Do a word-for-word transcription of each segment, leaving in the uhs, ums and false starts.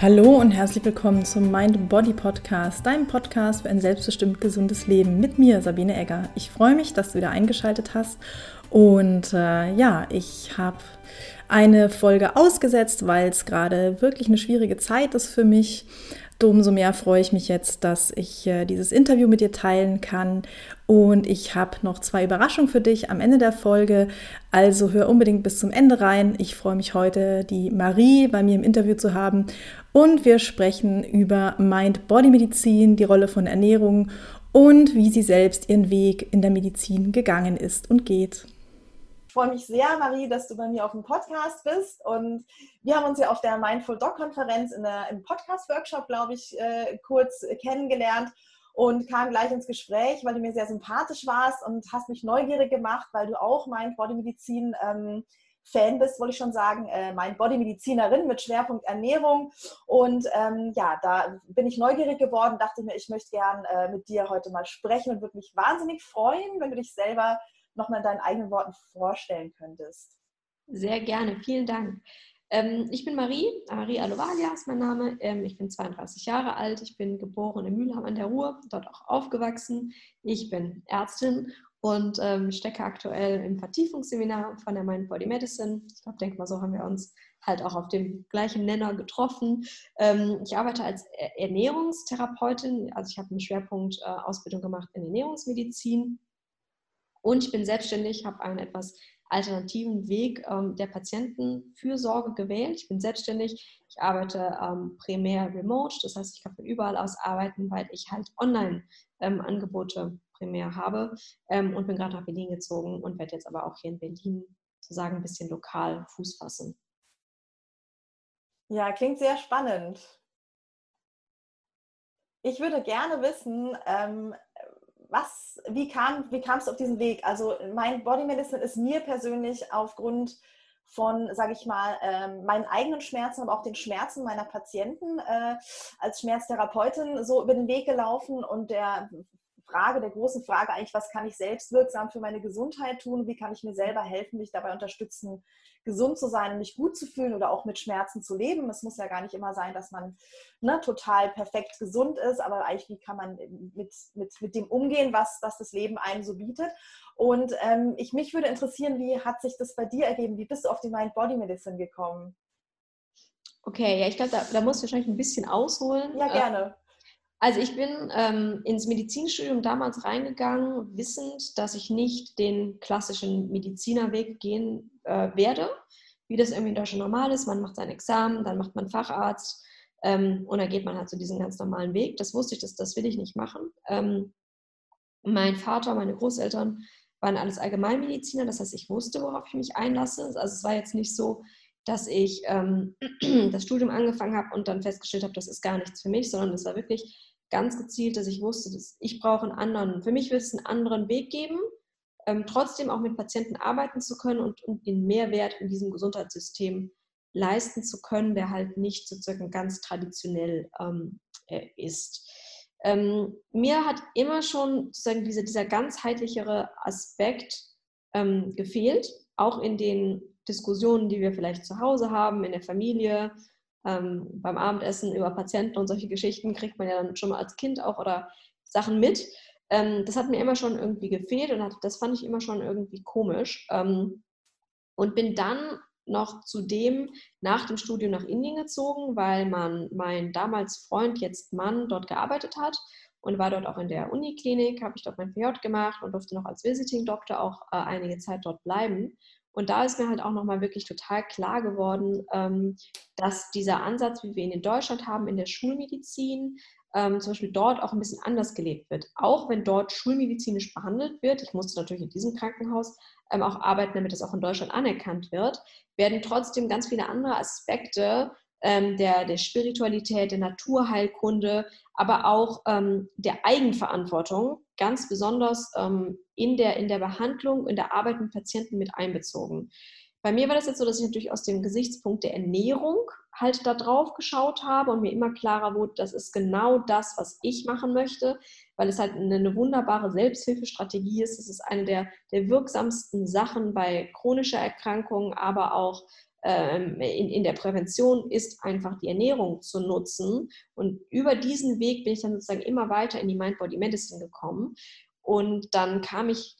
Hallo und herzlich willkommen zum Mind Body Podcast, deinem Podcast für ein selbstbestimmt gesundes Leben mit mir, Sabine Egger. Ich freue mich, dass du wieder eingeschaltet hast und äh, ja, ich habe eine Folge ausgesetzt, weil es gerade wirklich eine schwierige Zeit ist für mich. Umso mehr freue ich mich jetzt, dass ich äh, dieses Interview mit dir teilen kann. Und ich habe noch zwei Überraschungen für dich am Ende der Folge. Also hör unbedingt bis zum Ende rein. Ich freue mich heute, die Marie bei mir im Interview zu haben. Und wir sprechen über Mind-Body-Medizin, die Rolle von Ernährung und wie sie selbst ihren Weg in der Medizin gegangen ist und geht. Ich freue mich sehr, Marie, dass du bei mir auf dem Podcast bist, und wir haben uns ja auf der Mindful Doc Konferenz in der, im Podcast-Workshop, glaube ich, äh, kurz kennengelernt und kamen gleich ins Gespräch, weil du mir sehr sympathisch warst und hast mich neugierig gemacht, weil du auch Mind-Body-Medizin ähm, Fan bist, wollte ich schon sagen, äh, Mind-Body-Medizinerin mit Schwerpunkt Ernährung, und ähm, ja, da bin ich neugierig geworden, dachte mir, ich möchte gern äh, mit dir heute mal sprechen und würde mich wahnsinnig freuen, wenn du dich selber nochmal in deinen eigenen Worten vorstellen könntest. Sehr gerne, vielen Dank. Ähm, ich bin Marie, Marie Alovalia ist mein Name. Ähm, ich bin zweiunddreißig Jahre alt, ich bin geboren in Mülheim an der Ruhr, dort auch aufgewachsen. Ich bin Ärztin und ähm, stecke aktuell im Vertiefungsseminar von der Mind Body Medicine. Ich glaube, denk mal, so haben wir uns halt auch auf dem gleichen Nenner getroffen. Ähm, ich arbeite als Ernährungstherapeutin, also ich habe einen Schwerpunkt äh, Ausbildung gemacht in Ernährungsmedizin. Und ich bin selbstständig, habe einen etwas alternativen Weg ähm, der Patientenfürsorge gewählt. Ich bin selbstständig, ich arbeite ähm, primär remote, das heißt, ich kann von überall aus arbeiten, weil ich halt Online-Angebote ähm, primär habe ähm, und bin gerade nach Berlin gezogen und werde jetzt aber auch hier in Berlin sozusagen ein bisschen lokal Fuß fassen. Ja, klingt sehr spannend. Ich würde gerne wissen, ähm, Was, wie, kam, wie kamst du auf diesen Weg? Also mein Body Medicine ist mir persönlich aufgrund von, sage ich mal, ähm, meinen eigenen Schmerzen, aber auch den Schmerzen meiner Patienten äh, als Schmerztherapeutin so über den Weg gelaufen, und der Frage, der großen Frage eigentlich, was kann ich selbstwirksam für meine Gesundheit tun? Wie kann ich mir selber helfen, mich dabei unterstützen, gesund zu sein und mich gut zu fühlen oder auch mit Schmerzen zu leben? Es muss ja gar nicht immer sein, dass man ne, total perfekt gesund ist, aber eigentlich, wie kann man mit, mit, mit dem umgehen, was, was das Leben einem so bietet? Und ähm, ich, mich würde interessieren, wie hat sich das bei dir ergeben? Wie bist du auf die Mind-Body-Medicine gekommen? Okay, ja, ich glaube, da, da musst du wahrscheinlich ein bisschen ausholen. Ja, gerne. Also ich bin ähm, ins Medizinstudium damals reingegangen, wissend, dass ich nicht den klassischen Medizinerweg gehen äh, werde, wie das irgendwie in Deutschland normal ist. Man macht sein Examen, dann macht man Facharzt ähm, und dann geht man halt so diesen ganz normalen Weg. Das wusste ich, das, das will ich nicht machen. Ähm, mein Vater, meine Großeltern waren alles Allgemeinmediziner, das heißt, ich wusste, worauf ich mich einlasse. Also es war jetzt nicht so, dass ich ähm, das Studium angefangen habe und dann festgestellt habe, das ist gar nichts für mich, sondern es war wirklich ganz gezielt, dass ich wusste, dass ich brauche einen anderen, für mich wird es einen anderen Weg geben, ähm, trotzdem auch mit Patienten arbeiten zu können und, und den Mehrwert in diesem Gesundheitssystem leisten zu können, der halt nicht sozusagen ganz traditionell ähm, ist. Ähm, mir hat immer schon sozusagen diese, dieser ganzheitlichere Aspekt ähm, gefehlt, auch in den Diskussionen, die wir vielleicht zu Hause haben, in der Familie, ähm, beim Abendessen über Patienten und solche Geschichten kriegt man ja dann schon mal als Kind auch oder Sachen mit. Ähm, das hat mir immer schon irgendwie gefehlt und hat, das fand ich immer schon irgendwie komisch. Ähm, und bin dann noch zudem nach dem Studium nach Indien gezogen, weil man, mein damals Freund, jetzt Mann, dort gearbeitet hat und war dort auch in der Uniklinik, habe ich dort mein P J gemacht und durfte noch als Visiting Doctor auch äh, einige Zeit dort bleiben. Und da ist mir halt auch nochmal wirklich total klar geworden, ähm, dass dieser Ansatz, wie wir ihn in Deutschland haben, in der Schulmedizin, ähm, zum Beispiel dort auch ein bisschen anders gelebt wird. Auch wenn dort schulmedizinisch behandelt wird, ich musste natürlich in diesem Krankenhaus ähm, auch arbeiten, damit das auch in Deutschland anerkannt wird, werden trotzdem ganz viele andere Aspekte ähm, der, der Spiritualität, der Naturheilkunde, aber auch ähm, der Eigenverantwortung ganz besonders ähm, in, der, in der Behandlung, in der Arbeit mit Patienten mit einbezogen. Bei mir war das jetzt so, dass ich natürlich aus dem Gesichtspunkt der Ernährung halt da drauf geschaut habe und mir immer klarer wurde, das ist genau das, was ich machen möchte, weil es halt eine, eine wunderbare Selbsthilfestrategie ist. Es ist eine der, der wirksamsten Sachen bei chronischer Erkrankung, aber auch ähm, in, in der Prävention ist einfach die Ernährung zu nutzen. Und über diesen Weg bin ich dann sozusagen immer weiter in die Mind-Body-Medicine gekommen. Und dann kam ich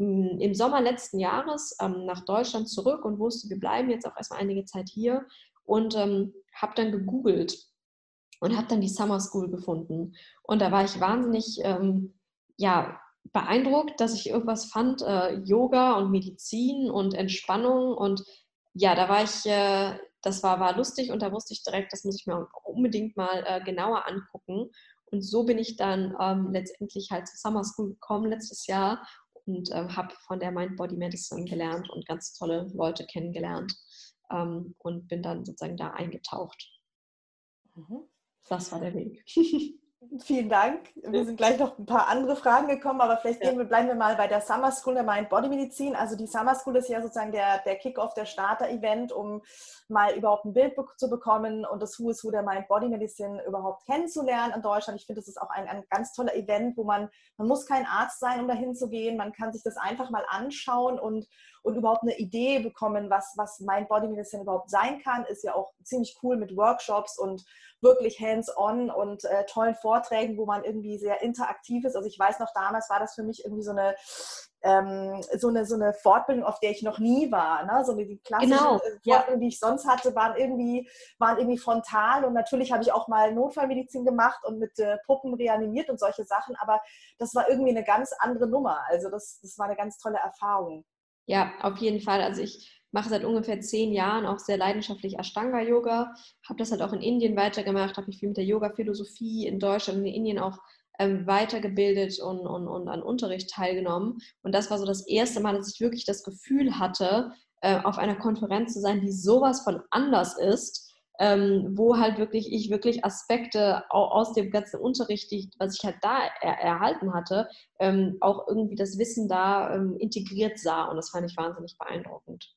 im Sommer letzten Jahres ähm, nach Deutschland zurück und wusste, wir bleiben jetzt auch erstmal einige Zeit hier und ähm, habe dann gegoogelt und habe dann die Summer School gefunden. Und da war ich wahnsinnig ähm, ja, beeindruckt, dass ich irgendwas fand, äh, Yoga und Medizin und Entspannung. Und ja, da war ich, äh, das war, war lustig und da wusste ich direkt, das muss ich mir unbedingt mal äh, genauer angucken. Und so bin ich dann ähm, letztendlich halt zur Summer School gekommen letztes Jahr und ähm, habe von der Mind Body Medicine gelernt und ganz tolle Leute kennengelernt ähm, und bin dann sozusagen da eingetaucht. Mhm. Das war der Weg. Vielen Dank. Wir sind gleich noch ein paar andere Fragen gekommen, aber vielleicht gehen wir, bleiben wir mal bei der Summer School der Mind-Body-Medizin. Also die Summer School ist ja sozusagen der, der Kick-Off, der Starter-Event, um mal überhaupt ein Bild zu bekommen und das Who is Who der Mind-Body-Medizin überhaupt kennenzulernen in Deutschland. Ich finde, das ist auch ein, ein ganz toller Event, wo man, man muss kein Arzt sein, um dahin zu gehen. Man kann sich das einfach mal anschauen und, und überhaupt eine Idee bekommen, was, was Mind-Body-Medizin überhaupt sein kann. Ist ja auch ziemlich cool mit Workshops und wirklich hands-on und äh, tollen Vorträgen, wo man irgendwie sehr interaktiv ist. Also ich weiß noch, damals war das für mich irgendwie so eine, ähm, so eine, so eine Fortbildung, auf der ich noch nie war. Ne? So eine, die klassischen Genau, Fortbildungen, ja. die ich sonst hatte, waren irgendwie, waren irgendwie frontal. Und natürlich habe ich auch mal Notfallmedizin gemacht und mit äh, Puppen reanimiert und solche Sachen. Aber das war irgendwie eine ganz andere Nummer. Also das, das war eine ganz tolle Erfahrung. Ja, auf jeden Fall. Also ich mache seit ungefähr zehn Jahren auch sehr leidenschaftlich Ashtanga-Yoga, habe das halt auch in Indien weitergemacht, habe mich viel mit der Yoga-Philosophie in Deutschland und in Indien auch ähm, weitergebildet und, und, und an Unterricht teilgenommen. Und das war so das erste Mal, dass ich wirklich das Gefühl hatte, äh, auf einer Konferenz zu sein, die sowas von anders ist, ähm, wo halt wirklich ich wirklich Aspekte aus dem ganzen Unterricht, die, was ich halt da er, erhalten hatte, ähm, auch irgendwie das Wissen da ähm, integriert sah. Und das fand ich wahnsinnig beeindruckend.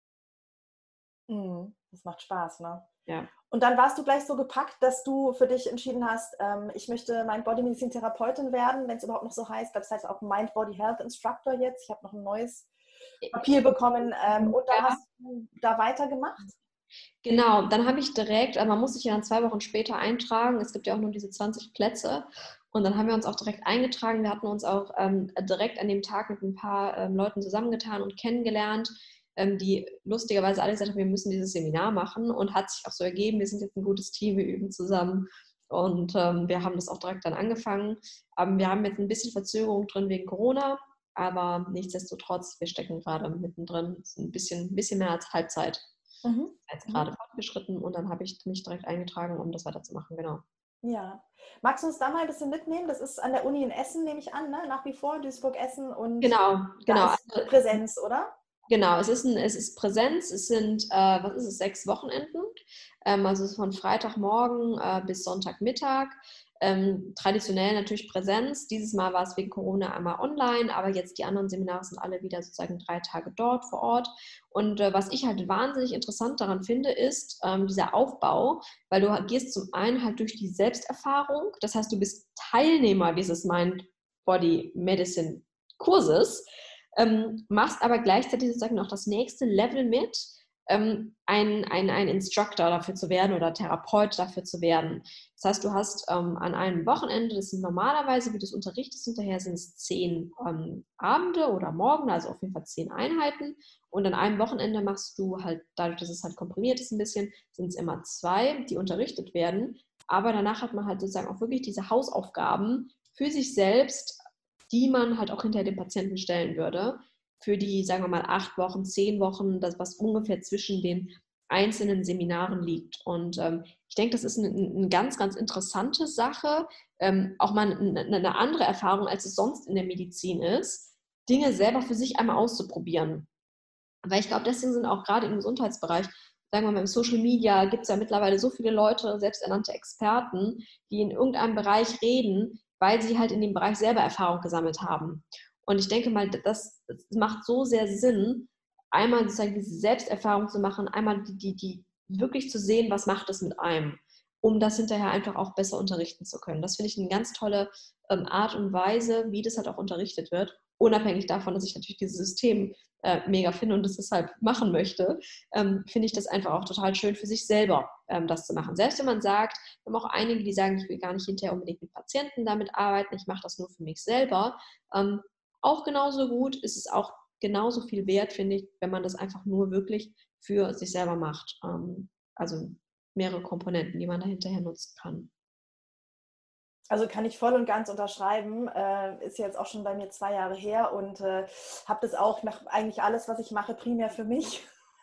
Das macht Spaß, ne? Ja. Und dann warst du gleich so gepackt, dass du für dich entschieden hast, ähm, ich möchte Mind-Body-Medizin-Therapeutin werden, wenn es überhaupt noch so heißt. Ich glaube, es heißt auch Mind-Body-Health-Instructor jetzt. Ich habe noch ein neues Papier bekommen. Ähm, und dann Ja. hast du da weitergemacht? Genau, dann habe ich direkt, also man muss sich ja dann zwei Wochen später eintragen. Es gibt ja auch nur diese zwanzig Plätze. Und dann haben wir uns auch direkt eingetragen. Wir hatten uns auch ähm, direkt an dem Tag mit ein paar ähm, Leuten zusammengetan und kennengelernt, ähm, die lustigerweise alle gesagt haben, wir müssen dieses Seminar machen. Und hat sich auch so ergeben, wir sind jetzt ein gutes Team, wir üben zusammen. Und ähm, wir haben das auch direkt dann angefangen. Aber wir haben jetzt ein bisschen Verzögerung drin wegen Corona. Aber nichtsdestotrotz, wir stecken gerade mittendrin. Es ist ein bisschen, ein bisschen mehr als Halbzeit. Mhm. Jetzt gerade fortgeschritten und dann habe ich mich direkt eingetragen, um das weiterzumachen, genau. Ja. Magst du uns da mal ein bisschen mitnehmen? Das ist an der Uni in Essen, nehme ich an, ne? Nach wie vor, Duisburg-Essen und Genau, genau. da ist Präsenz, oder? Genau, es ist, ein, es ist Präsenz, es sind, äh, was ist es, sechs Wochenenden, ähm, also es ist von Freitagmorgen äh, bis Sonntagmittag. Ähm, traditionell natürlich Präsenz. Dieses Mal war es wegen Corona einmal online, aber jetzt die anderen Seminare sind alle wieder sozusagen drei Tage dort vor Ort. Und äh, was ich halt wahnsinnig interessant daran finde, ist ähm, dieser Aufbau, weil du gehst zum einen halt durch die Selbsterfahrung, das heißt, du bist Teilnehmer dieses Mind-Body-Medicine-Kurses, ähm, machst aber gleichzeitig sozusagen noch das nächste Level mit, ähm, ein, ein, ein Instructor dafür zu werden oder Therapeut dafür zu werden. Das heißt, du hast ähm, an einem Wochenende, das sind normalerweise, wie du es unterrichtest, hinterher sind es zehn ähm, Abende oder Morgen, also auf jeden Fall zehn Einheiten. Und an einem Wochenende machst du halt, dadurch, dass es halt komprimiert ist ein bisschen, sind es immer zwei, die unterrichtet werden. Aber danach hat man halt sozusagen auch wirklich diese Hausaufgaben für sich selbst, die man halt auch hinter den Patienten stellen würde, für die, sagen wir mal, acht Wochen, zehn Wochen, das, was ungefähr zwischen den einzelnen Seminaren liegt. Und ähm, ich denke, das ist eine, eine ganz, ganz interessante Sache, ähm, auch mal eine, eine andere Erfahrung, als es sonst in der Medizin ist, Dinge selber für sich einmal auszuprobieren. Weil ich glaube, deswegen sind auch gerade im Gesundheitsbereich, sagen wir mal, im Social Media gibt es ja mittlerweile so viele Leute, selbsternannte Experten, die in irgendeinem Bereich reden, weil sie halt in dem Bereich selber Erfahrung gesammelt haben. Und ich denke mal, das, das macht so sehr Sinn, einmal sozusagen diese Selbsterfahrung zu machen, einmal die, die, die wirklich zu sehen, was macht es mit einem, um das hinterher einfach auch besser unterrichten zu können. Das finde ich eine ganz tolle ähm, Art und Weise, wie das halt auch unterrichtet wird. unabhängig davon, dass ich natürlich dieses System äh, mega finde und das deshalb machen möchte, ähm, finde ich das einfach auch total schön für sich selber, ähm, das zu machen. Selbst wenn man sagt, wir haben auch einige, die sagen, ich will gar nicht hinterher unbedingt mit Patienten damit arbeiten, ich mache das nur für mich selber. Ähm, auch genauso gut ist es auch genauso viel wert, finde ich, wenn man das einfach nur wirklich für sich selber macht. Ähm, also mehrere Komponenten, die man da hinterher nutzen kann. Also kann ich voll und ganz unterschreiben. Äh, ist jetzt auch schon bei mir zwei Jahre her und äh, habe das auch, ich mache eigentlich alles, was ich mache, primär für mich.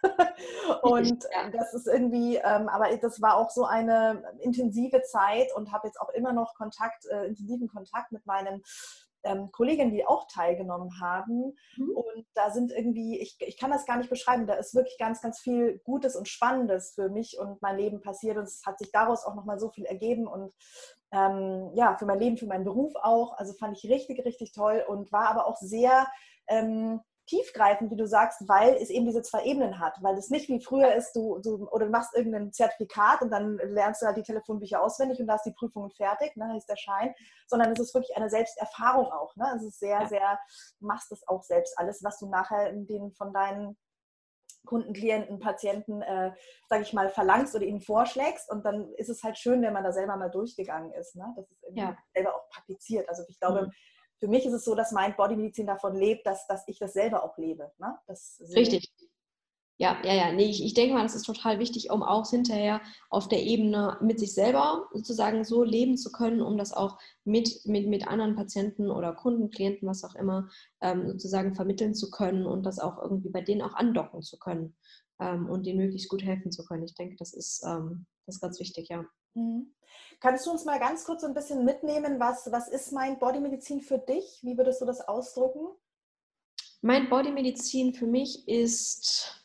Und Ja. das ist irgendwie, ähm, aber das war auch so eine intensive Zeit und habe jetzt auch immer noch Kontakt, äh, intensiven Kontakt mit meinen ähm, Kolleginnen, die auch teilgenommen haben. Mhm. Und da sind irgendwie, ich, ich kann das gar nicht beschreiben, da ist wirklich ganz, ganz viel Gutes und Spannendes für mich und mein Leben passiert und es hat sich daraus auch nochmal so viel ergeben und ähm, ja, für mein Leben, für meinen Beruf auch. Also fand ich richtig, richtig toll und war aber auch sehr ähm, tiefgreifend, wie du sagst, weil es eben diese zwei Ebenen hat, weil es nicht wie früher ist, du, du oder du machst irgendein Zertifikat und dann lernst du halt die Telefonbücher auswendig und da ist die Prüfung fertig, ne, ist der Schein, sondern es ist wirklich eine Selbsterfahrung auch, ne? Es ist sehr, Ja. sehr, du machst das auch selbst alles, was du nachher in den von deinen Kunden, Klienten, Patienten, äh, sage ich mal, verlangst oder ihnen vorschlägst und dann ist es halt schön, wenn man da selber mal durchgegangen ist, ne? Das ist irgendwie Ja. selber auch praktiziert. Also ich glaube, Mhm. für mich ist es so, dass Mind-Body-Medizin davon lebt, dass, dass ich das selber auch lebe. Ne? Das so. Richtig. Ja, ja, ja. Nee, ich, ich denke mal, das ist total wichtig, um auch hinterher auf der Ebene mit sich selber sozusagen so leben zu können, um das auch mit, mit, mit anderen Patienten oder Kunden, Klienten, was auch immer, ähm, sozusagen vermitteln zu können und das auch irgendwie bei denen auch andocken zu können ähm, und denen möglichst gut helfen zu können. Ich denke, das ist, ähm, das ist ganz wichtig, ja. Mhm. Kannst du uns mal ganz kurz so ein bisschen mitnehmen, was, was ist Mind-Body-Medizin für dich? Wie würdest du das ausdrücken? Mind-Body-Medizin für mich ist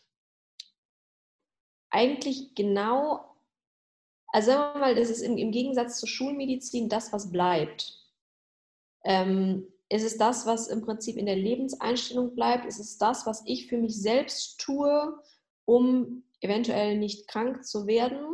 eigentlich genau, also sagen wir mal, das ist im, im Gegensatz zur Schulmedizin das, was bleibt. Ähm, ist es das, was im Prinzip in der Lebenseinstellung bleibt? Ist es das, was ich für mich selbst tue, um eventuell nicht krank zu werden,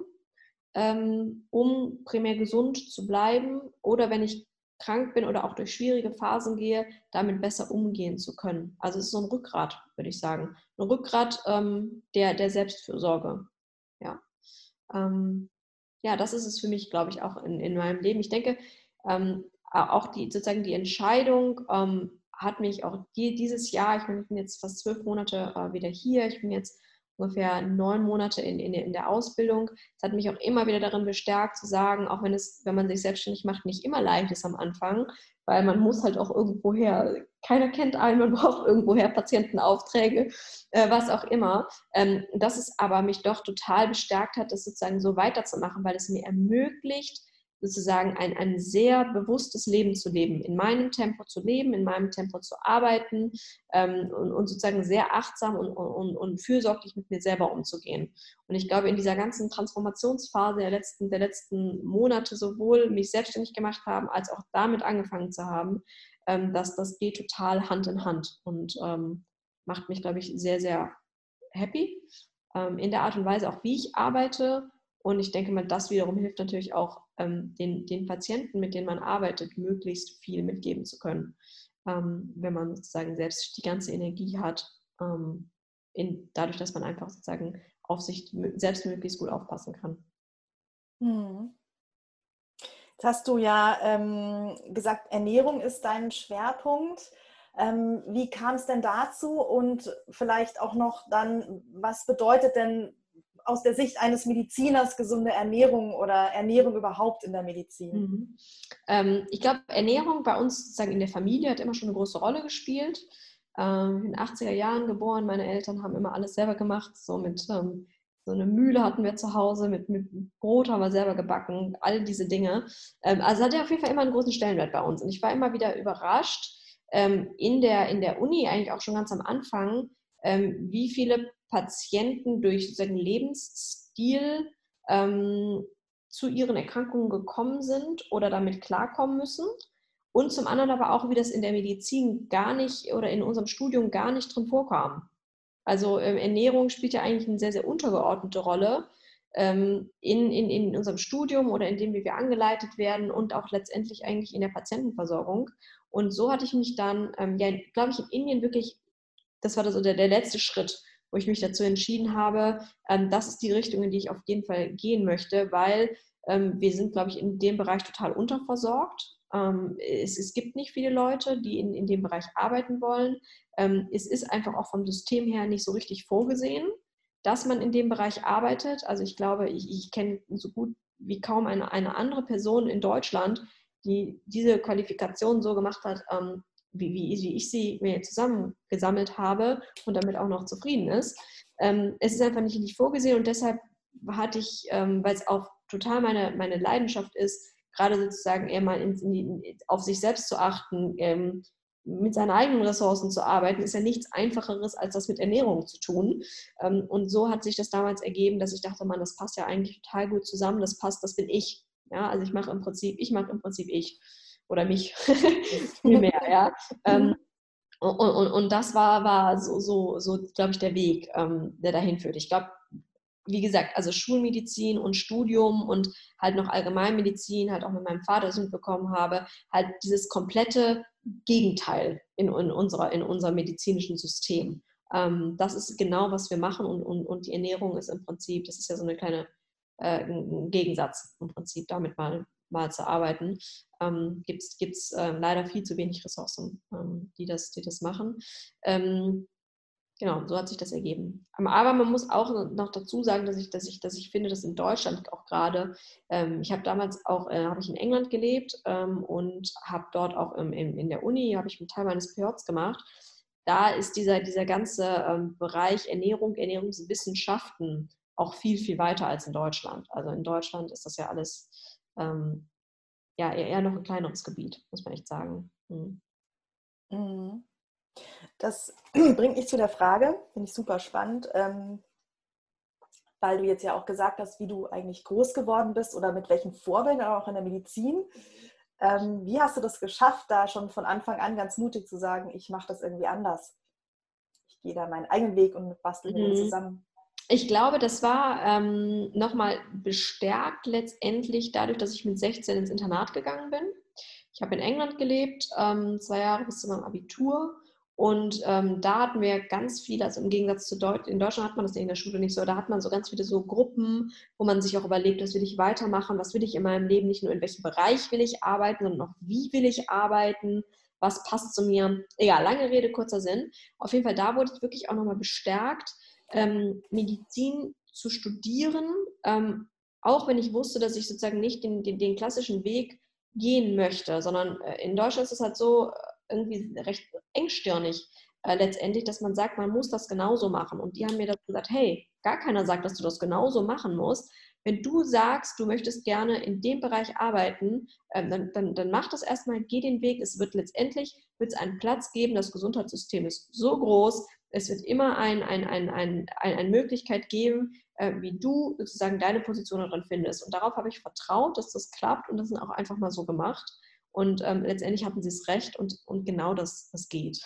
ähm, um primär gesund zu bleiben oder wenn ich krank bin oder auch durch schwierige Phasen gehe, damit besser umgehen zu können. Also es ist so ein Rückgrat, würde ich sagen. Ein Rückgrat ähm, der, der Selbstfürsorge. Ja. Ähm, ja, das ist es für mich, glaube ich, auch in, in meinem Leben. Ich denke, ähm, auch die, sozusagen die Entscheidung ähm, hat mich auch die, dieses Jahr, ich, meine, ich bin jetzt fast zwölf Monate äh, wieder hier, ich bin jetzt ungefähr neun Monate in, in, in der Ausbildung. Es hat mich auch immer wieder darin bestärkt zu sagen, auch wenn es, wenn man sich selbstständig macht, nicht immer leicht ist am Anfang, weil man muss halt auch irgendwoher, keiner kennt einen, man braucht irgendwoher Patientenaufträge, äh, was auch immer. Ähm, dass es aber mich doch total bestärkt hat, das sozusagen so weiterzumachen, weil es mir ermöglicht, sozusagen ein, ein sehr bewusstes Leben zu leben, in meinem Tempo zu leben, in meinem Tempo zu arbeiten ähm, und, und sozusagen sehr achtsam und, und, und fürsorglich mit mir selber umzugehen. Und ich glaube, in dieser ganzen Transformationsphase der letzten, der letzten Monate sowohl mich selbstständig gemacht haben, als auch damit angefangen zu haben, ähm, dass das geht total Hand in Hand und ähm, macht mich, glaube ich, sehr, sehr happy ähm, in der Art und Weise, auch wie ich arbeite. Und ich denke mal, das wiederum hilft natürlich auch ähm, den, den Patienten, mit denen man arbeitet, möglichst viel mitgeben zu können, ähm, wenn man sozusagen selbst die ganze Energie hat, ähm, in, dadurch, dass man einfach sozusagen auf sich selbst möglichst gut aufpassen kann. Hm. Jetzt hast du ja ähm, gesagt, Ernährung ist dein Schwerpunkt. Ähm, wie kam es denn dazu und vielleicht auch noch dann, was bedeutet denn aus der Sicht eines Mediziners gesunde Ernährung oder Ernährung überhaupt in der Medizin? Mhm. Ähm, ich glaube, Ernährung bei uns sozusagen in der Familie hat immer schon eine große Rolle gespielt. Ähm, in den achtziger Jahren geboren, meine Eltern haben immer alles selber gemacht, so mit ähm, so eine Mühle hatten wir zu Hause, mit, mit Brot haben wir selber gebacken, all diese Dinge. Ähm, also hat ja auf jeden Fall immer einen großen Stellenwert bei uns. Und ich war immer wieder überrascht, ähm, in der, in der Uni eigentlich auch schon ganz am Anfang, ähm, wie viele Patienten durch sozusagen Lebensstil ähm, zu ihren Erkrankungen gekommen sind oder damit klarkommen müssen. Und zum anderen aber auch, wie das in der Medizin gar nicht oder in unserem Studium gar nicht drin vorkam. Also ähm, Ernährung spielt ja eigentlich eine sehr, sehr untergeordnete Rolle ähm, in, in, in unserem Studium oder in dem, wie wir angeleitet werden und auch letztendlich eigentlich in der Patientenversorgung. Und so hatte ich mich dann, ähm, ja, glaube ich, in Indien wirklich, das war das, der, der letzte Schritt, wo ich mich dazu entschieden habe, ähm, das ist die Richtung, in die ich auf jeden Fall gehen möchte, weil ähm, wir sind, glaube ich, in dem Bereich total unterversorgt. Ähm, es, es gibt nicht viele Leute, die in, in dem Bereich arbeiten wollen. Ähm, es ist einfach auch vom System her nicht so richtig vorgesehen, dass man in dem Bereich arbeitet. Also ich glaube, ich, ich kenne so gut wie kaum eine, eine andere Person in Deutschland, die diese Qualifikation so gemacht hat, ähm, wie, wie, wie ich sie mir zusammengesammelt habe und damit auch noch zufrieden ist. Ähm, es ist einfach nicht, nicht vorgesehen und deshalb hatte ich, ähm, weil es auch total meine, meine Leidenschaft ist, gerade sozusagen eher mal in, in, auf sich selbst zu achten, ähm, mit seinen eigenen Ressourcen zu arbeiten, ist ja nichts Einfacheres, als das mit Ernährung zu tun. Ähm, und so hat sich das damals ergeben, dass ich dachte, man, das passt ja eigentlich total gut zusammen, das passt, das bin ich. Ja, also ich mache im Prinzip, ich mache im Prinzip ich oder mich viel mehr, ja. Ähm, und, und, und das war, war so, so, so glaube ich, der Weg, ähm, der dahin führt. Ich glaube, wie gesagt, also Schulmedizin und Studium und halt noch Allgemeinmedizin, halt auch mit meinem Vater das mitbekommen habe, halt dieses komplette Gegenteil in, in, unserer, in unserem medizinischen System. Ähm, das ist genau, was wir machen und, und, und die Ernährung ist im Prinzip, das ist ja so eine kleine äh, ein Gegensatz im Prinzip, damit mal, mal zu arbeiten. Ähm, gibt es äh, leider viel zu wenig Ressourcen, ähm, die, das, die das machen. Ähm, Genau, so hat sich das ergeben. Aber man muss auch noch dazu sagen, dass ich, dass ich, dass ich finde, dass in Deutschland auch gerade, ähm, ich habe damals auch, äh, habe ich in England gelebt ähm, und habe dort auch im, in, in der Uni, habe ich einen Teil meines P Js gemacht. Da ist dieser, dieser ganze ähm, Bereich Ernährung, Ernährungswissenschaften auch viel, viel weiter als in Deutschland. Also in Deutschland ist das ja alles ähm, ja, eher, eher noch ein kleineres Gebiet, muss man echt sagen. Mhm. Mhm. Das bringt mich zu der Frage, finde ich super spannend, ähm, weil du jetzt ja auch gesagt hast, wie du eigentlich groß geworden bist oder mit welchen Vorbildern auch in der Medizin. Ähm, wie hast du das geschafft, da schon von Anfang an ganz mutig zu sagen, ich mache das irgendwie anders? Ich gehe da meinen eigenen Weg und bastel mir den Mhm. zusammen. Ich glaube, das war ähm, nochmal bestärkt letztendlich dadurch, dass ich mit sechzehn ins Internat gegangen bin. Ich habe in England gelebt, ähm, zwei Jahre bis zu meinem Abitur. Und ähm, da hatten wir ganz viele, also im Gegensatz zu Deutschland, in Deutschland hat man das in der Schule nicht so, da hat man so ganz viele so Gruppen, wo man sich auch überlegt, was will ich weitermachen, was will ich in meinem Leben, nicht nur in welchem Bereich will ich arbeiten, sondern auch wie will ich arbeiten, was passt zu mir. Egal, lange Rede, kurzer Sinn. Auf jeden Fall, da wurde ich wirklich auch nochmal bestärkt, ähm, Medizin zu studieren, ähm, auch wenn ich wusste, dass ich sozusagen nicht den, den, den klassischen Weg gehen möchte, sondern äh, in Deutschland ist es halt so äh, irgendwie recht engstirnig äh, letztendlich, dass man sagt, man muss das genauso machen. Und die haben mir das gesagt, hey, gar keiner sagt, dass du das genauso machen musst. Wenn du sagst, du möchtest gerne in dem Bereich arbeiten, äh, dann, dann, dann mach das erstmal, geh den Weg. Es wird letztendlich wird's einen Platz geben, das Gesundheitssystem ist so groß, es wird immer ein, ein, ein, ein, ein, eine Möglichkeit geben, äh, wie du sozusagen deine Position darin findest. Und darauf habe ich vertraut, dass das klappt und das ist auch einfach mal so gemacht. Und ähm, letztendlich hatten sie es recht und, und genau das, das geht.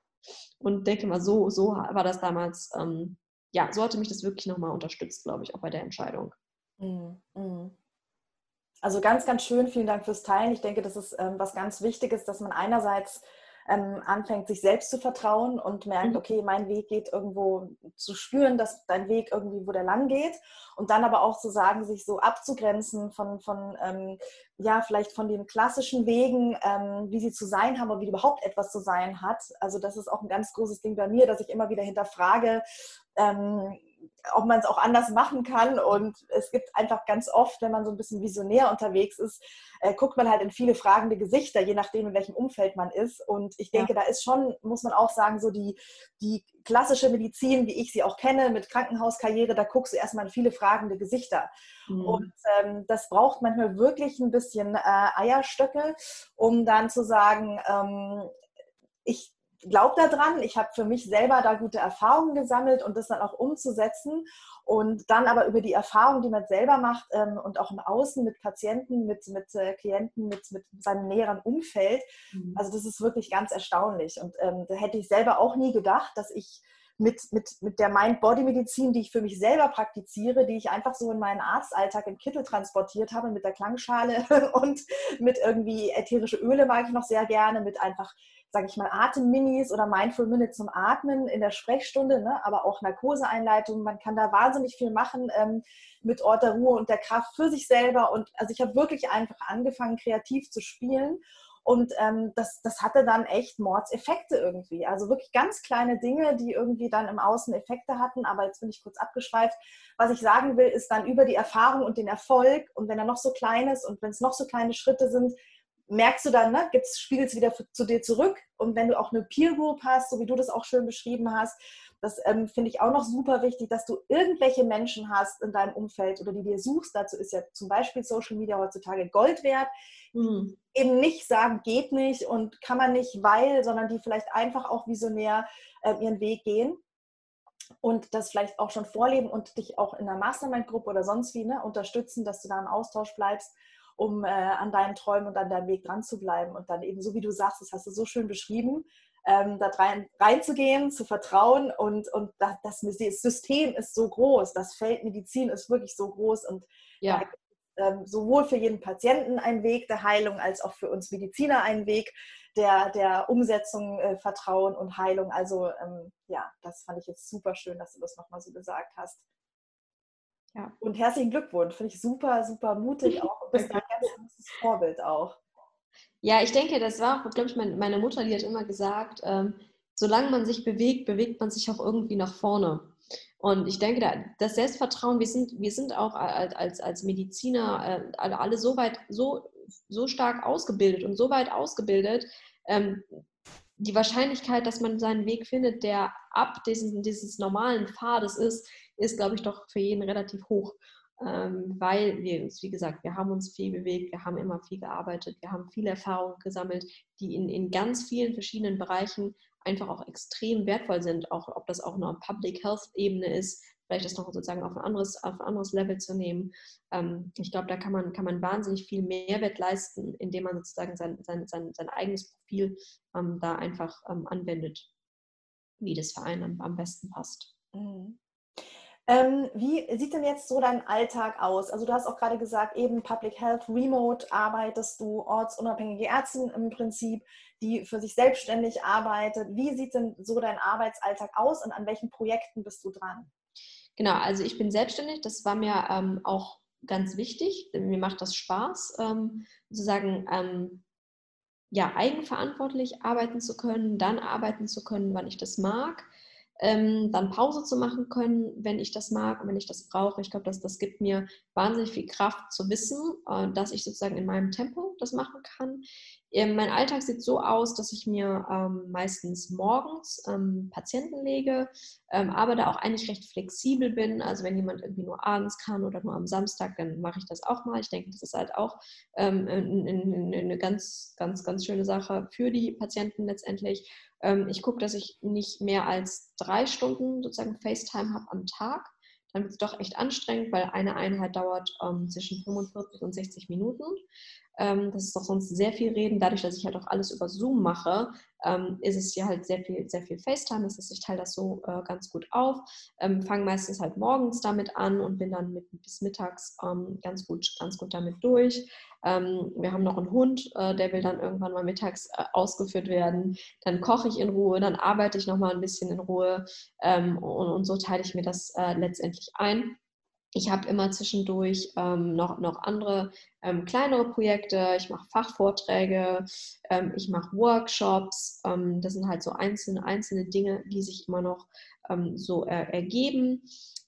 Und denke mal, so, so war das damals, ähm, ja, so hatte mich das wirklich nochmal unterstützt, glaube ich, auch bei der Entscheidung. Mhm. Also ganz, ganz schön, vielen Dank fürs Teilen. Ich denke, das ist ähm, was ganz Wichtiges, dass man einerseits ähm, anfängt, sich selbst zu vertrauen und merkt, okay, mein Weg geht irgendwo, zu spüren, dass dein Weg irgendwie, wo der lang geht und dann aber auch zu sagen, sich so abzugrenzen von, von ähm, ja, vielleicht von den klassischen Wegen, ähm, wie sie zu sein haben oder wie überhaupt etwas zu sein hat. Also das ist auch ein ganz großes Ding bei mir, dass ich immer wieder hinterfrage, ähm, ob man es auch anders machen kann. Und es gibt einfach ganz oft, wenn man so ein bisschen visionär unterwegs ist, äh, guckt man halt in viele fragende Gesichter, je nachdem, in welchem Umfeld man ist. Und ich denke, ja. Da ist schon, muss man auch sagen, so die, die klassische Medizin, wie ich sie auch kenne, mit Krankenhauskarriere, da guckst du erstmal in viele fragende Gesichter. Mhm. Und ähm, das braucht manchmal wirklich ein bisschen äh, Eierstöcke, um dann zu sagen, ähm, ich glaube daran, ich habe für mich selber da gute Erfahrungen gesammelt und das dann auch umzusetzen und dann aber über die Erfahrung, die man selber macht ähm, und auch im Außen mit Patienten, mit, mit äh, Klienten, mit, mit seinem näheren Umfeld, mhm. Also das ist wirklich ganz erstaunlich und ähm, da hätte ich selber auch nie gedacht, dass ich mit, mit, mit der Mind-Body-Medizin, die ich für mich selber praktiziere, die ich einfach so in meinen Arztalltag im Kittel transportiert habe, mit der Klangschale und mit irgendwie ätherische Öle mag ich noch sehr gerne, mit einfach, sage ich mal, Atemminis oder Mindful Minute zum Atmen in der Sprechstunde, ne? Aber auch Narkoseeinleitungen. Man kann da wahnsinnig viel machen ähm, mit Ort der Ruhe und der Kraft für sich selber. Und also ich habe wirklich einfach angefangen, kreativ zu spielen. Und ähm, das, das hatte dann echt Mordseffekte irgendwie. Also wirklich ganz kleine Dinge, die irgendwie dann im Außen Effekte hatten. Aber jetzt bin ich kurz abgeschweift. Was ich sagen will, ist dann über die Erfahrung und den Erfolg. Und wenn er noch so klein ist und wenn es noch so kleine Schritte sind, merkst du dann, ne, spiegelt es wieder für, zu dir zurück. Und wenn du auch eine Peer Group hast, so wie du das auch schön beschrieben hast, das ähm, finde ich auch noch super wichtig, dass du irgendwelche Menschen hast in deinem Umfeld oder die dir suchst. Dazu ist ja zum Beispiel Social Media heutzutage Gold wert. Mhm. Eben nicht sagen, geht nicht und kann man nicht, weil, sondern die vielleicht einfach auch visionär äh, ihren Weg gehen und das vielleicht auch schon vorleben und dich auch in einer Mastermind-Gruppe oder sonst wie ne, unterstützen, dass du da im Austausch bleibst, um äh, an deinen Träumen und an deinem Weg dran zu bleiben und dann eben, so wie du sagst, das hast du so schön beschrieben, ähm, da rein, reinzugehen, zu vertrauen und, und das, das System ist so groß, das Feld Medizin ist wirklich so groß und ja. Da gibt es ähm, sowohl für jeden Patienten einen Weg der Heilung als auch für uns Mediziner einen Weg der, der Umsetzung, äh, Vertrauen und Heilung. Also ähm, ja, das fand ich jetzt super schön, dass du das nochmal so gesagt hast. Ja. Und herzlichen Glückwunsch, finde ich super, super mutig auch und bist ein ganz großes Vorbild auch. Ja, ich denke, das war auch, glaube ich, mein, meine Mutter, die hat immer gesagt, ähm, solange man sich bewegt, bewegt man sich auch irgendwie nach vorne. Und ich denke, da, das Selbstvertrauen, wir sind, wir sind auch als, als Mediziner äh, alle so weit, so, so stark ausgebildet und so weit ausgebildet, ähm, die Wahrscheinlichkeit, dass man seinen Weg findet, der ab diesen, dieses normalen Pfades ist, ist, glaube ich, doch für jeden relativ hoch. Ähm, weil wir uns, wie gesagt, wir haben uns viel bewegt, wir haben immer viel gearbeitet, wir haben viele Erfahrungen gesammelt, die in, in ganz vielen verschiedenen Bereichen einfach auch extrem wertvoll sind, auch ob das auch noch eine Public Health Ebene ist, vielleicht das noch sozusagen auf ein anderes, auf ein anderes Level zu nehmen. Ähm, ich glaube, da kann man, kann man wahnsinnig viel Mehrwert leisten, indem man sozusagen sein, sein, sein, sein eigenes Profil ähm, da einfach ähm, anwendet, wie das für einen am, am besten passt. Mhm. Ähm, wie sieht denn jetzt so dein Alltag aus? Also du hast auch gerade gesagt, eben Public Health, Remote arbeitest du, ortsunabhängige Ärztin im Prinzip, die für sich selbstständig arbeitet. Wie sieht denn so dein Arbeitsalltag aus und an welchen Projekten bist du dran? Genau, also ich bin selbstständig, das war mir ähm, auch ganz wichtig, mir macht das Spaß, ähm, sozusagen ähm, ja, eigenverantwortlich arbeiten zu können, dann arbeiten zu können, wann ich das mag. Ähm, dann Pause zu machen können, wenn ich das mag und wenn ich das brauche. Ich glaube, das, das gibt mir wahnsinnig viel Kraft zu wissen, äh, dass ich sozusagen in meinem Tempo das machen kann. Ähm, mein Alltag sieht so aus, dass ich mir ähm, meistens morgens ähm, Patienten lege, ähm, aber da auch eigentlich recht flexibel bin. Also wenn jemand irgendwie nur abends kann oder nur am Samstag, dann mache ich das auch mal. Ich denke, das ist halt auch ähm, eine ganz, ganz, ganz schöne Sache für die Patienten letztendlich. Ich gucke, dass ich nicht mehr als drei Stunden sozusagen FaceTime habe am Tag. Dann wird es doch echt anstrengend, weil eine Einheit dauert ähm, zwischen fünfundvierzig und sechzig Minuten. Ähm, das ist doch sonst sehr viel Reden. Dadurch, dass ich halt auch alles über Zoom mache, ähm, ist es ja halt sehr viel, sehr viel FaceTime. Das heißt, ich teile das so äh, ganz gut auf. Ähm, fange meistens halt morgens damit an und bin dann mit, bis mittags ähm, ganz gut, ganz gut damit durch. Ähm, wir haben noch einen Hund, äh, der will dann irgendwann mal mittags äh, ausgeführt werden. Dann koche ich in Ruhe, dann arbeite ich noch mal ein bisschen in Ruhe ähm, und, und so teile ich mir das äh, letztendlich ein. Ich habe immer zwischendurch ähm, noch, noch andere ähm, kleinere Projekte. Ich mache Fachvorträge, ähm, ich mache Workshops. Ähm, das sind halt so einzelne, einzelne Dinge, die sich immer noch ähm, so äh, ergeben.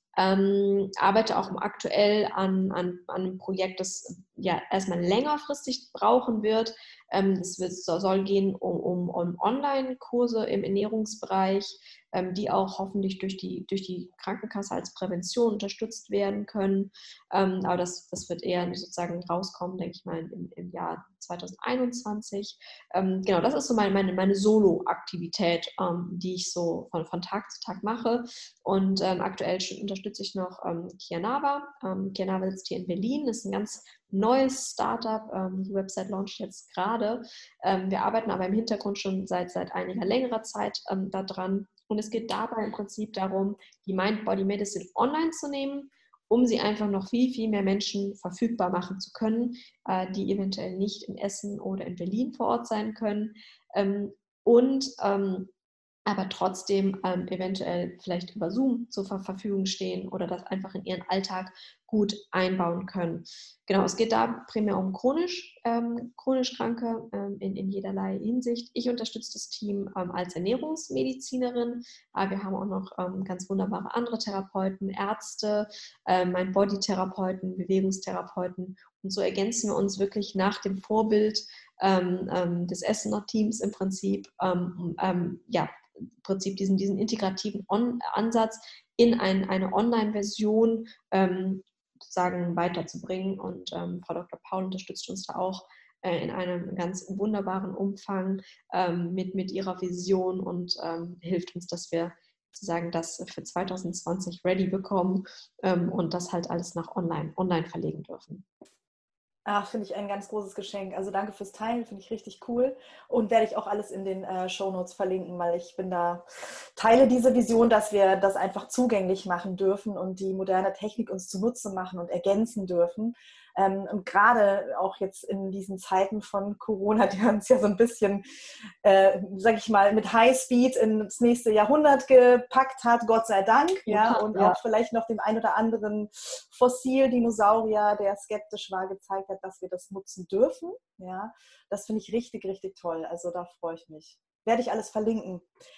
Ähm, arbeite auch aktuell an, an, an einem Projekt, das ja erstmal längerfristig brauchen wird. Ähm, das wird, soll gehen um, um, um Online-Kurse im Ernährungsbereich, ähm, die auch hoffentlich durch die, durch die Krankenkasse als Prävention unterstützt werden können. Ähm, aber das, das wird eher sozusagen rauskommen, denke ich mal, im, im Jahr zwanzig einundzwanzig. Ähm, genau, das ist so meine, meine, meine Solo-Aktivität, ähm, die ich so von, von Tag zu Tag mache. Und ähm, aktuell unterstütze ich noch ähm, Kianava. Ähm, Kianava sitzt hier in Berlin, das ist ein ganz neues Startup. Ähm, die Website launcht jetzt gerade. Ähm, wir arbeiten aber im Hintergrund schon seit, seit einiger längerer Zeit ähm, daran. Und es geht dabei im Prinzip darum, die Mind-Body-Medicine online zu nehmen, um sie einfach noch viel, viel mehr Menschen verfügbar machen zu können, äh, die eventuell nicht in Essen oder in Berlin vor Ort sein können. Ähm, und ähm, aber trotzdem ähm, eventuell vielleicht über Zoom zur Verfügung stehen oder das einfach in ihren Alltag gut einbauen können. Genau, es geht da primär um chronisch, ähm, chronisch Kranke ähm, in, in jederlei Hinsicht. Ich unterstütze das Team ähm, als Ernährungsmedizinerin, aber wir haben auch noch ähm, ganz wunderbare andere Therapeuten, Ärzte, ähm, Mind-Body-Therapeuten, Bewegungstherapeuten, und so ergänzen wir uns wirklich nach dem Vorbild ähm, ähm, des Essener Teams im Prinzip, ähm, ähm, ja, im Prinzip diesen, diesen integrativen On- Ansatz in ein, eine Online-Version ähm, sozusagen weiterzubringen. Und ähm, Frau Doktor Paul unterstützt uns da auch äh, in einem ganz wunderbaren Umfang ähm, mit, mit ihrer Vision und ähm, hilft uns, dass wir sozusagen das für zwanzig zwanzig ready bekommen ähm, und das halt alles nach online, online verlegen dürfen. Ach, finde ich ein ganz großes Geschenk. Also danke fürs Teilen, finde ich richtig cool. Und werde ich auch alles in den äh, Shownotes verlinken, weil ich bin da, teile diese Vision, dass wir das einfach zugänglich machen dürfen und die moderne Technik uns zunutze machen und ergänzen dürfen. Ähm, und gerade auch jetzt in diesen Zeiten von Corona, die uns ja so ein bisschen, äh, sag ich mal, mit Highspeed ins nächste Jahrhundert gepackt hat, Gott sei Dank. Ja, und ja. auch vielleicht noch dem ein oder anderen Fossil-Dinosaurier, der skeptisch war, gezeigt hat, dass wir das nutzen dürfen. Ja, das finde ich richtig, richtig toll. Also da freue ich mich. Werde ich alles verlinken.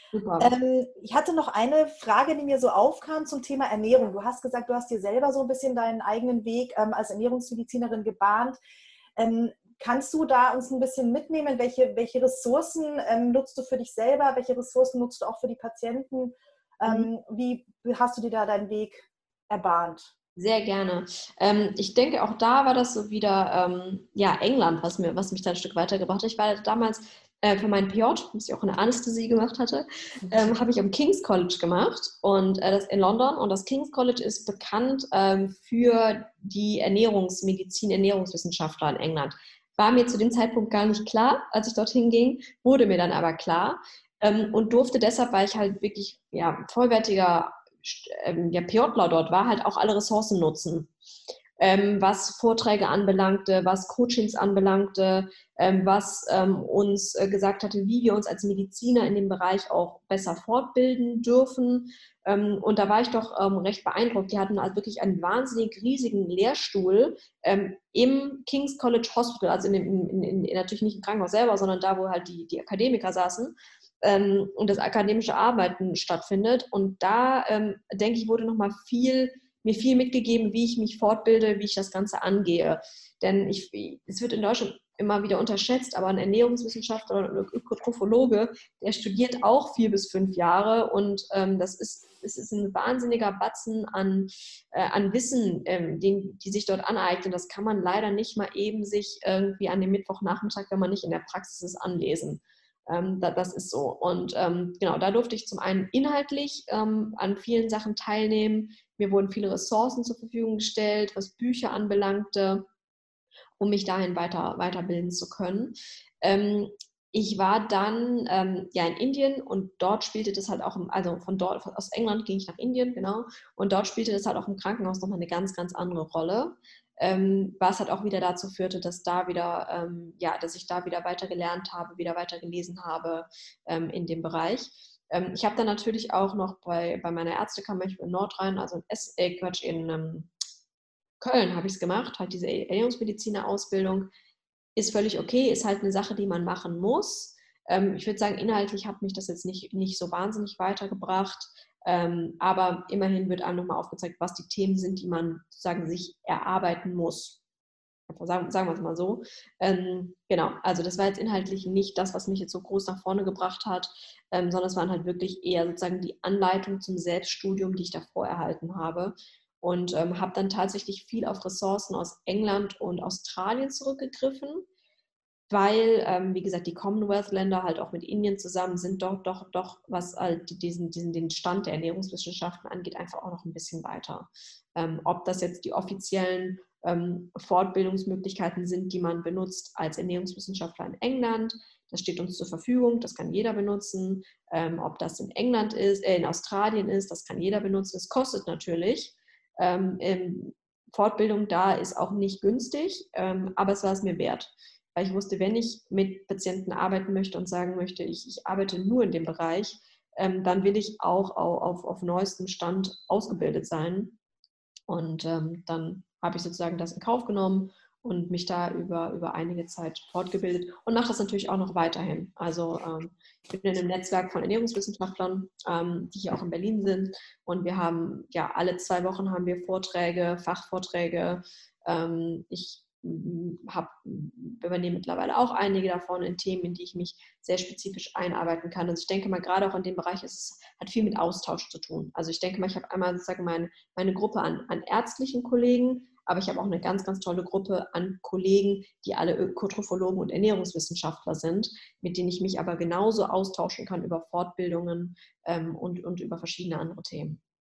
Ähm, ich hatte noch eine Frage, die mir so aufkam zum Thema Ernährung. Du hast gesagt, du hast dir selber so ein bisschen deinen eigenen Weg ähm, als Ernährungsmedizinerin gebahnt. Ähm, kannst du da uns ein bisschen mitnehmen? Welche, welche Ressourcen ähm, nutzt du für dich selber? Welche Ressourcen nutzt du auch für die Patienten? Ähm, mhm. Wie hast du dir da deinen Weg erbahnt? Sehr gerne. Ähm, ich denke, auch da war das so wieder ähm, ja, England, was, mir, was mich da ein Stück weitergebracht hat. Ich war damals äh, für meinen P J, was ich auch in der Anästhesie gemacht hatte, ähm, habe ich am King's College gemacht und äh, das in London. Und das King's College ist bekannt ähm, für die Ernährungsmedizin, Ernährungswissenschaftler in England. War mir zu dem Zeitpunkt gar nicht klar, als ich dorthin ging, wurde mir dann aber klar ähm, und durfte deshalb, weil ich halt wirklich ja, vollwertiger der PJler dort war, halt auch alle Ressourcen nutzen. Ähm, was Vorträge anbelangte, was Coachings anbelangte, ähm, was ähm, uns äh, gesagt hatte, wie wir uns als Mediziner in dem Bereich auch besser fortbilden dürfen. Ähm, und da war ich doch ähm, recht beeindruckt. Die hatten also wirklich einen wahnsinnig riesigen Lehrstuhl ähm, im King's College Hospital, also in dem, in, in, in, natürlich nicht im Krankenhaus selber, sondern da, wo halt die, die Akademiker saßen. Ähm, und das akademische Arbeiten stattfindet. Und da, ähm, denke ich, wurde nochmal viel, mir viel mitgegeben, wie ich mich fortbilde, wie ich das Ganze angehe. Denn ich, es wird in Deutschland immer wieder unterschätzt, aber ein Ernährungswissenschaftler oder ein Ökotrophologe, der studiert auch vier bis fünf Jahre und ähm, das ist, es ist ein wahnsinniger Batzen an, äh, an Wissen, ähm, den, die sich dort aneignen. Das kann man leider nicht mal eben sich irgendwie an dem Mittwochnachmittag, wenn man nicht in der Praxis ist, anlesen. Ähm, da, das ist so. Und ähm, genau, da durfte ich zum einen inhaltlich ähm, an vielen Sachen teilnehmen. Mir wurden viele Ressourcen zur Verfügung gestellt, was Bücher anbelangte, um mich dahin weiter, weiterbilden zu können. Ähm, ich war dann ähm, ja in Indien und dort spielte das halt auch, im, also von dort, aus England ging ich nach Indien, genau, und dort spielte das halt auch im Krankenhaus nochmal eine ganz, ganz andere Rolle. Ähm, was halt auch wieder dazu führte, dass da wieder, ähm, ja, dass ich da wieder weiter gelernt habe, wieder weiter gelesen habe ähm, in dem Bereich. Ähm, ich habe dann natürlich auch noch bei, bei meiner Ärztekammer in Nordrhein, also in, S äh, Quatsch, in ähm, Köln habe ich es gemacht, halt diese Ernährungsmediziner-Ausbildung, ist völlig okay, ist halt eine Sache, die man machen muss. Ähm, ich würde sagen, inhaltlich hat mich das jetzt nicht, nicht so wahnsinnig weitergebracht. Ähm, aber immerhin wird einem nochmal aufgezeigt, was die Themen sind, die man sozusagen sich erarbeiten muss. Sagen, sagen wir es mal so. Ähm, genau, also das war jetzt inhaltlich nicht das, was mich jetzt so groß nach vorne gebracht hat, ähm, sondern es waren halt wirklich eher sozusagen die Anleitung zum Selbststudium, die ich davor erhalten habe. Und ähm, habe dann tatsächlich viel auf Ressourcen aus England und Australien zurückgegriffen, weil, ähm, wie gesagt, die Commonwealth-Länder halt auch mit Indien zusammen sind doch, doch, doch was halt diesen, diesen, den Stand der Ernährungswissenschaften angeht, einfach auch noch ein bisschen weiter. Ähm, ob das jetzt die offiziellen ähm, Fortbildungsmöglichkeiten sind, die man benutzt als Ernährungswissenschaftler in England, Das steht uns zur Verfügung, das kann jeder benutzen. Ähm, ob das in England ist, äh, in Australien ist, das kann jeder benutzen. Es kostet natürlich. Ähm, ähm, Fortbildung da ist auch nicht günstig, ähm, aber es war es mir wert. Weil ich wusste, wenn ich mit Patienten arbeiten möchte und sagen möchte, ich, ich arbeite nur in dem Bereich, ähm, dann will ich auch auf, auf, auf neuestem Stand ausgebildet sein. Und ähm, dann habe ich sozusagen das in Kauf genommen und mich da über, über einige Zeit fortgebildet und mache das natürlich auch noch weiterhin. Also ähm, ich bin in einem Netzwerk von Ernährungswissenschaftlern, ähm, die hier auch in Berlin sind, und wir haben, ja, alle zwei Wochen haben wir Vorträge, Fachvorträge. Ähm, ich hab, übernehme mittlerweile auch einige davon in Themen, in die ich mich sehr spezifisch einarbeiten kann. Und ich denke mal, gerade auch in dem Bereich ist es, hat viel mit Austausch zu tun. Also ich denke mal, ich habe einmal sozusagen meine, meine Gruppe an, an ärztlichen Kollegen, aber ich habe auch eine ganz, ganz tolle Gruppe an Kollegen, die alle Ökotrophologen und Ernährungswissenschaftler sind, mit denen ich mich aber genauso austauschen kann über Fortbildungen ähm, und, und über verschiedene andere Themen.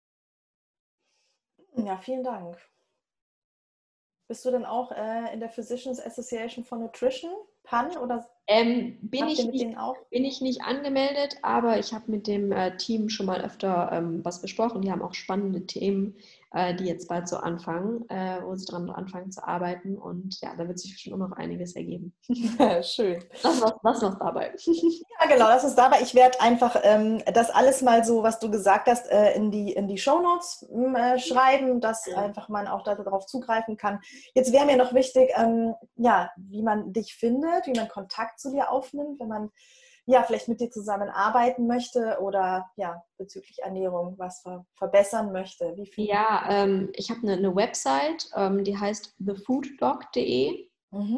Ja, vielen Dank. Bist du denn auch äh, in der Physicians Association for Nutrition, P A N, oder ähm, bin, habt ich ihr mit nicht, denen auch? bin ich nicht angemeldet, aber ich habe mit dem äh, Team schon mal öfter ähm, was besprochen. Die haben auch spannende Themen, äh, die jetzt bald so anfangen, äh, wo sie dran anfangen zu arbeiten, und ja, da wird sich schon noch einiges ergeben. Schön. Das was, was noch dabei. Ja, genau, das ist dabei. Ich werde einfach ähm, das alles mal so, was du gesagt hast, äh, in die, in die Shownotes äh, schreiben, dass einfach man auch darauf zugreifen kann. Jetzt wäre mir noch wichtig, ähm, ja, wie man dich findet, wie man Kontakt zu dir aufnimmt, wenn man ja vielleicht mit dir zusammenarbeiten möchte oder ja bezüglich Ernährung was ver verbessern möchte. Wie viel? Ja, ähm, ich habe eine, eine Website, ähm, die heißt the food doc punkt de. Mhm.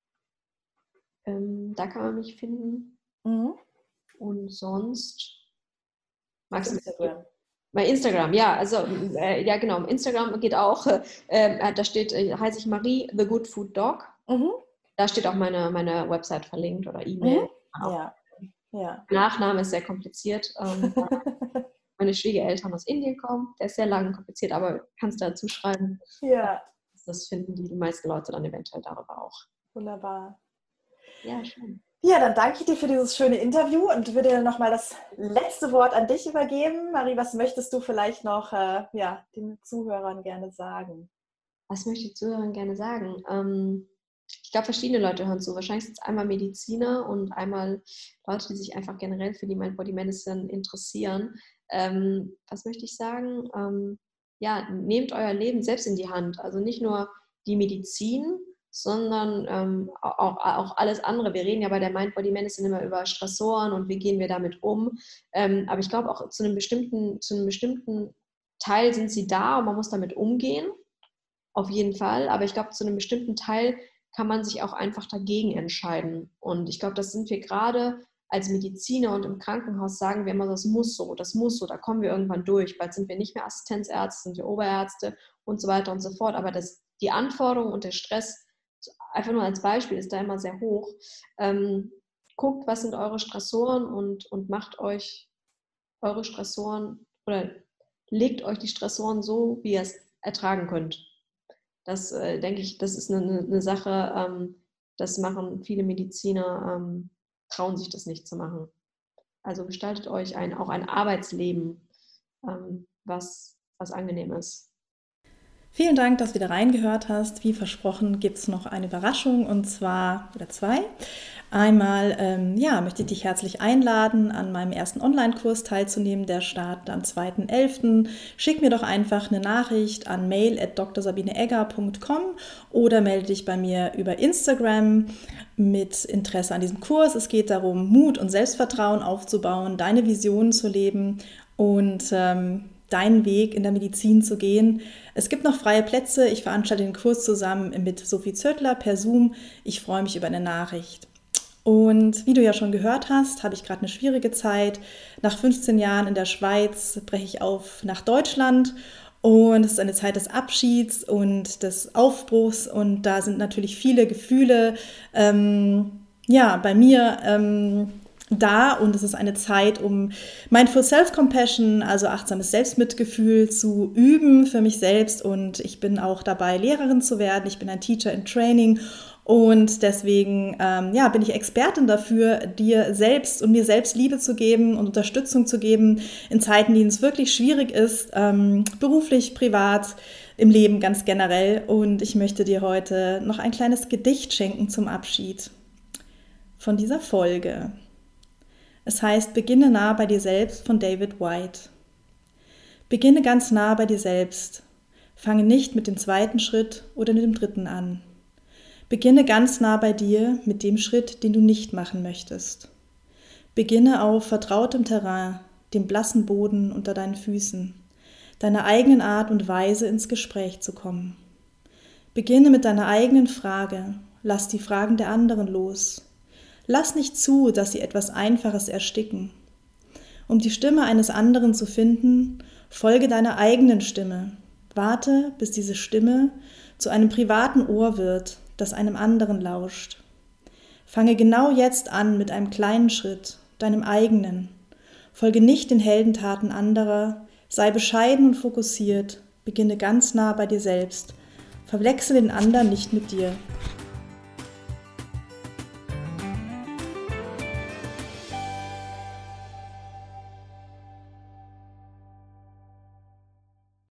Ähm, da kann man mich finden. Mhm. Und sonst magst Instagram. Bei Instagram, ja, also äh, ja genau, Instagram geht auch, äh, da steht, äh, heiße ich Marie, The Good Food Dog. Mhm. Da steht auch meine, meine Website verlinkt oder E-Mail. Mhm. Ja. Ja. Nachname ist sehr kompliziert. Ähm, meine Schwiegereltern aus Indien kommen, der ist sehr lang und kompliziert, aber kannst dazu schreiben. Ja. Das finden die, die meisten Leute dann eventuell darüber auch. Wunderbar. Ja, schön. Ja, dann danke ich dir für dieses schöne Interview und würde nochmal das letzte Wort an dich übergeben. Marie, was möchtest du vielleicht noch äh, ja, den Zuhörern gerne sagen? Was möchte ich Zuhörern gerne sagen? Ähm, ich glaube, verschiedene Leute hören zu. Wahrscheinlich sind es einmal Mediziner und einmal Leute, die sich einfach generell für die Mind Body Medicine interessieren. Ähm, was möchte ich sagen? Ähm, ja, nehmt euer Leben selbst in die Hand. Also nicht nur die Medizin, sondern ähm, auch, auch alles andere. Wir reden ja bei der Mind Body Medicine immer über Stressoren und wie gehen wir damit um. Ähm, aber ich glaube auch zu einem bestimmten, zu einem bestimmten Teil sind sie da und man muss damit umgehen. Auf jeden Fall. Aber ich glaube, zu einem bestimmten Teil kann man sich auch einfach dagegen entscheiden. Und ich glaube, das sind wir gerade als Mediziner, und im Krankenhaus sagen wir immer, das muss so, das muss so, da kommen wir irgendwann durch. Bald sind wir nicht mehr Assistenzärzte, sind wir Oberärzte und so weiter und so fort. Aber das, die Anforderungen und der Stress, einfach nur als Beispiel, ist da immer sehr hoch. Ähm, guckt, was sind eure Stressoren, und, und macht euch eure Stressoren oder legt euch die Stressoren so, wie ihr es ertragen könnt. Das äh, denke ich, das ist eine, eine Sache, ähm, das machen viele Mediziner, ähm, trauen sich das nicht zu machen. Also gestaltet euch ein, auch ein Arbeitsleben, ähm, was, was angenehm ist. Vielen Dank, dass du wieder reingehört hast. Wie versprochen gibt es noch eine Überraschung, und zwar, oder zwei. Einmal ähm, ja, möchte ich dich herzlich einladen, an meinem ersten Online-Kurs teilzunehmen. Der startet am zweiten elften Schick mir doch einfach eine Nachricht an mail at d r sabine egger punkt com oder melde dich bei mir über Instagram mit Interesse an diesem Kurs. Es geht darum, Mut und Selbstvertrauen aufzubauen, deine Visionen zu leben und ähm, deinen Weg in der Medizin zu gehen. Es gibt noch freie Plätze. Ich veranstalte den Kurs zusammen mit Sophie Zöttler per Zoom. Ich freue mich über eine Nachricht. Und wie du ja schon gehört hast, habe ich gerade eine schwierige Zeit. Nach fünfzehn Jahren in der Schweiz breche ich auf nach Deutschland. Und es ist eine Zeit des Abschieds und des Aufbruchs. Und da sind natürlich viele Gefühle ähm, ja, bei mir ähm, da, und es ist eine Zeit, um Mindful Self-Compassion, also achtsames Selbstmitgefühl, zu üben für mich selbst, und ich bin auch dabei, Lehrerin zu werden. Ich bin ein Teacher in Training Und deswegen ähm, ja, bin ich Expertin dafür, dir selbst und mir selbst Liebe zu geben und Unterstützung zu geben in Zeiten, in denen es wirklich schwierig ist, ähm, beruflich, privat, im Leben ganz generell. Und ich möchte dir heute noch ein kleines Gedicht schenken zum Abschied von dieser Folge. Es heißt, beginne nah bei dir selbst von David White. Beginne ganz nah bei dir selbst. Fange nicht mit dem zweiten Schritt oder mit dem dritten an. Beginne ganz nah bei dir mit dem Schritt, den du nicht machen möchtest. Beginne auf vertrautem Terrain, dem blassen Boden unter deinen Füßen, deiner eigenen Art und Weise ins Gespräch zu kommen. Beginne mit deiner eigenen Frage, lass die Fragen der anderen los. Lass nicht zu, dass sie etwas Einfaches ersticken. Um die Stimme eines anderen zu finden, folge deiner eigenen Stimme. Warte, bis diese Stimme zu einem privaten Ohr wird, das einem anderen lauscht. Fange genau jetzt an mit einem kleinen Schritt, deinem eigenen. Folge nicht den Heldentaten anderer, sei bescheiden und fokussiert, beginne ganz nah bei dir selbst. Verwechsle den anderen nicht mit dir.